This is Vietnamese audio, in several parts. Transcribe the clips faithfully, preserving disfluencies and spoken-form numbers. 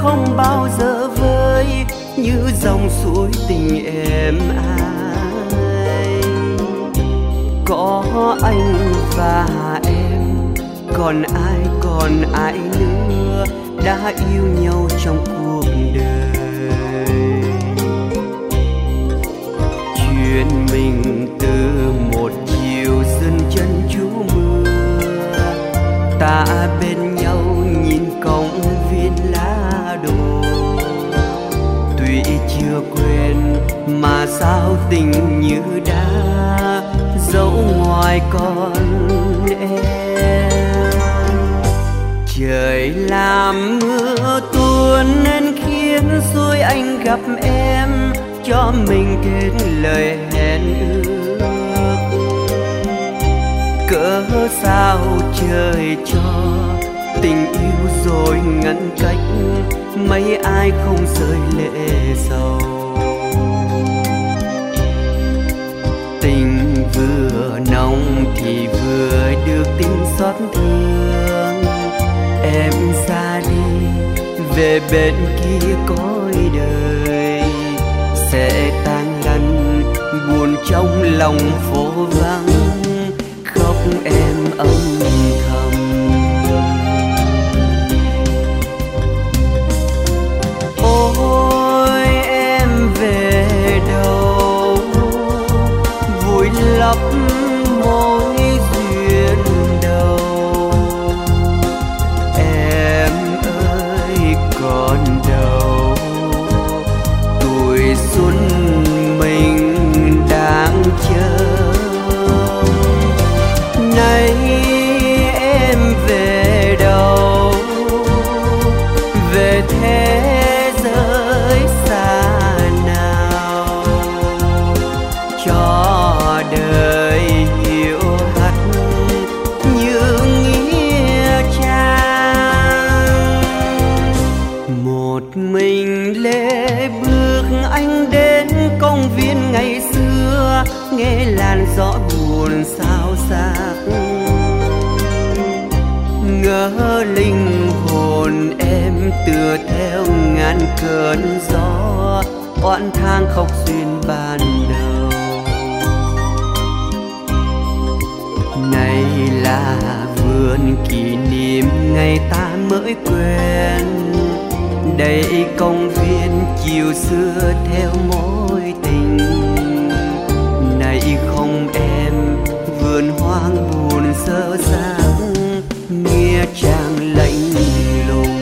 không bao giờ vơi như dòng suối tình êm ái. Có anh và em, còn ai còn ai nữa đã yêu nhau trong cuộc đời. Chuyện mình từ một chiều dần chân trú mưa, ta bên nhau nhìn công viên lá đổ. Tuy chưa quên mà sao tình như đã dẫu ngoài con em. Trời làm mưa tuôn nên khiến rồi anh gặp em, cho mình kết lời hẹn ước. Cớ sao trời cho tình yêu rồi ngăn cách, mấy ai không rơi lệ sầu. Tình vừa nồng thì vừa được tình xót thương. Em ra đi về bên kia cõi đời, sẽ tan lăn buồn trong lòng phố vắng, khóc em âm thầm. Ôi em về đâu, vùi lấp mối duyên đầu. Em ơi còn đâu, tuổi xuân mình đang chờ. Nay em về đâu, về thế giới xa nào, cho đời hiểu hắt những nghĩa trang. Một mình lê bước anh đến công viên ngày xưa, nghe làn gió buồn xao xạc. Ngỡ linh hồn em tựa theo ngàn cơn gió, oán thang khóc duyên ban đầu. Này là vườn kỷ niệm ngày ta mới quen, đây công viên chiều xưa theo mối tình. Này không em, vườn hoang buồn sơ xác, nghĩa trang lạnh lùng.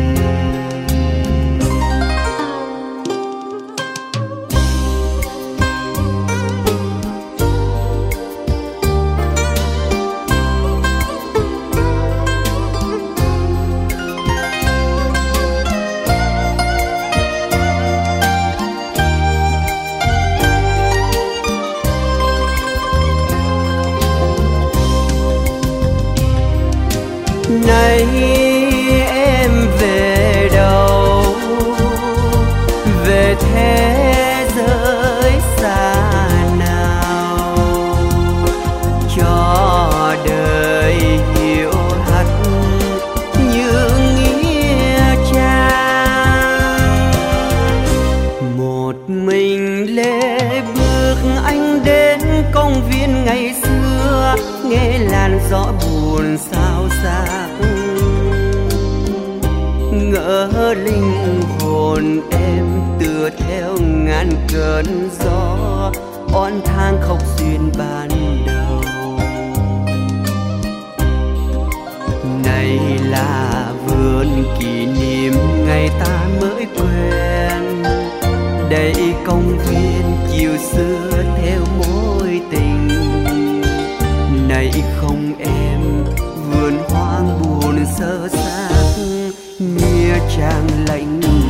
Này em về đâu, về thế giới xa nào, cho đời hiểu hắt những nghĩa trang. Một mình lê bước anh đến công viên ngày xưa, nghe làn gió buồn xao xạc. Ngỡ linh hồn em tựa theo ngàn cơn gió, oán thang khóc duyên ban đầu. Này là vườn kỷ niệm ngày ta mới quen, đây công viên chiều xưa theo mối tình. Này không em, vườn hoang buồn sơ xác, nghĩa trang lạnh